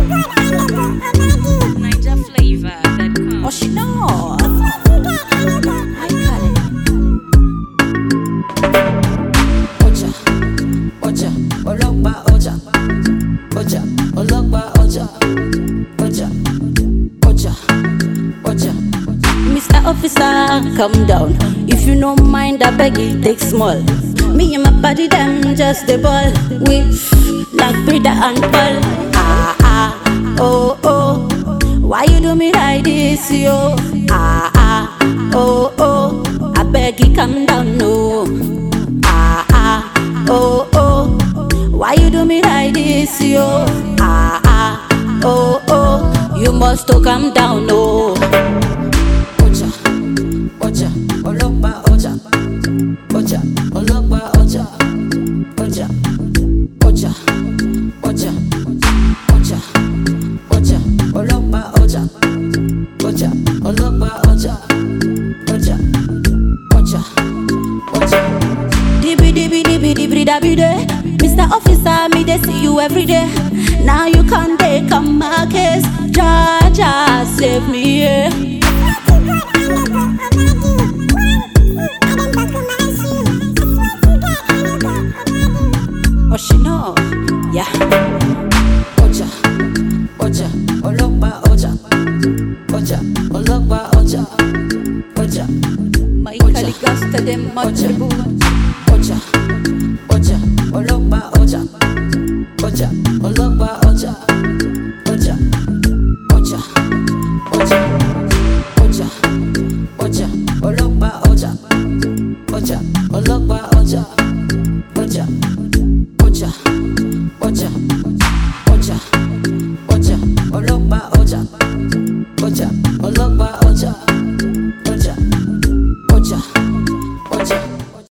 Niger flavor that comes. Oh, she know. I got it. Oja, Oja, Olokpa Oja, Oja, Olokpa Oja, Oja, Oja, Oja. Mr. Officer, come down. If you don't mind, I beg you, take small. Me and my body, them just the ball. We like Frida and Paul. Ah, ah, oh, oh. Why you do me like this, yo? Ah, ah, oh, oh. I beg you, come down, no. Ah, ah, oh, oh. Why you do me like this, yo? Ah, ah, oh, oh. You must to come down, no. Oja, Oja, Olokpa Oja, Oja, Olokpa Oja, Oja, Oja, Oja, Oja, Oja, Olokpa Oja, Oja, Olokpa Oja, Oja, Oja, Oja. Dibi dibi dibi dibi dabi day. Mr. Officer, me they see you every day. Now you can't take on my case. Jaja, save me, yeah. Oh, she know, yeah. Oja, Oja, Olokpa Oja, Oja, Olokpa Oja, Oja, Michael Gasta dem Matribu. Oja, Oja, Olokpa Oja, Oja, Olokpa Oja, Oja, Oja, Oja, Oja, Oja, Olokpa Oja, Oja, Olokpa Oja, Oja, Oja, Oja, Oja, Oja, Olokpa Oja, Oja, Olokpa Oja, Oja, Oja, Oja.